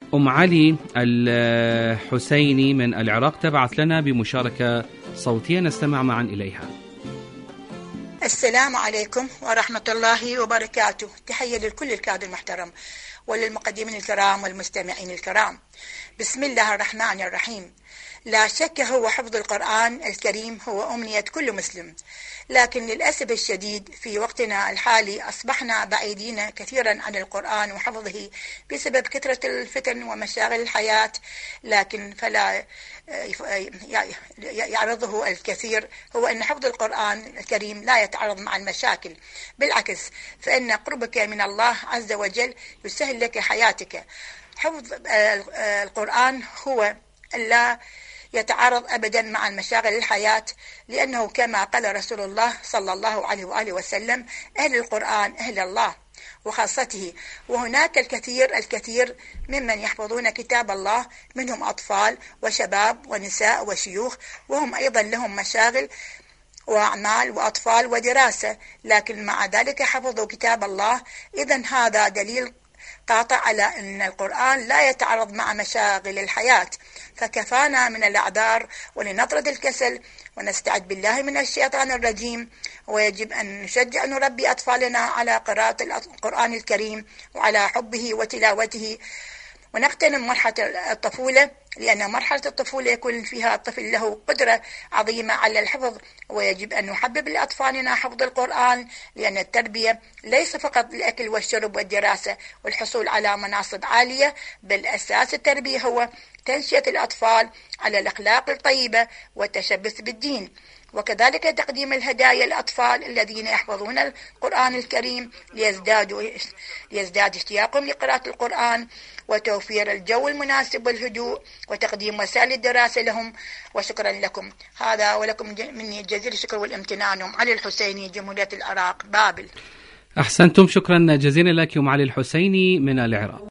أم علي الحسيني من العراق تبعث لنا بمشاركة صوتية نستمع معا إليها. السلام عليكم ورحمة الله وبركاته. تحية لكل الكادر المحترم وللمقدمين الكرام والمستمعين الكرام. بسم الله الرحمن الرحيم. لا شك هو حفظ القرآن الكريم هو أمنية كل مسلم، لكن للأسف الشديد في وقتنا الحالي أصبحنا بعيدين كثيرا عن القرآن وحفظه بسبب كثرة الفتن ومشاغل الحياة، لكن فلا يعرضه الكثير هو أن حفظ القرآن الكريم لا يتعارض مع المشاكل، بالعكس فإن قربك من الله عز وجل يسهل لك حياتك. حفظ القرآن هو لا يتعارض أبدا مع المشاغل الحياة، لأنه كما قال رسول الله صلى الله عليه وآله وسلم: أهل القرآن أهل الله وخاصته. وهناك الكثير ممن يحفظون كتاب الله، منهم أطفال وشباب ونساء وشيوخ، وهم أيضا لهم مشاغل وأعمال وأطفال ودراسة، لكن مع ذلك حفظوا كتاب الله. إذن هذا دليل قاطع على أن القرآن لا يتعارض مع مشاغل الحياة، فكفانا من الأعذار ولنطرد الكسل ونستعد بالله من الشيطان الرجيم. ويجب أن نشجع نربي أطفالنا على قراءة القرآن الكريم وعلى حبه وتلاوته، ونغتنم مرحلة الطفولة، لأن مرحلة الطفولة يكون فيها الطفل له قدرة عظيمة على الحفظ. ويجب أن نحبب لأطفالنا حفظ القرآن، لأن التربية ليس فقط الأكل والشرب والدراسة والحصول على مناصب عالية، بل أساس التربية هو تنشئة الأطفال على الأخلاق الطيبة والتشبث بالدين، وكذلك تقديم الهدايا للأطفال الذين يحفظون القرآن الكريم ليزداد اشتياقهم لقراءة القرآن، وتوفير الجو المناسب والهدوء، وتقديم وسائل الدراسة لهم. وشكرا لكم. هذا ولكم مني جزيل الشكر والامتنان. أم علي الحسيني، جمهورية العراق، بابل. أحسنتم، شكرا جزيلا لك أم علي الحسيني من العراق.